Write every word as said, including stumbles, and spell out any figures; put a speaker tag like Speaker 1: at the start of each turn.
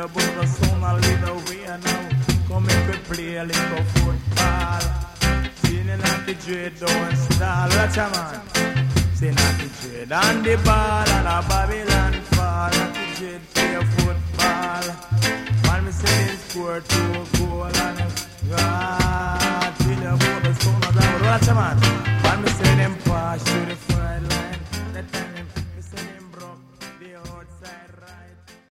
Speaker 1: about the sound of little way now. Come make we play a little football. Seen not the dread don't stall. Watch a man. Say not the dread and the ball and a Babylon fall. Not the dread play football. Man me say they score two goal and God tell you about the sound of that. Watch a man. Man me say them pass to the front line.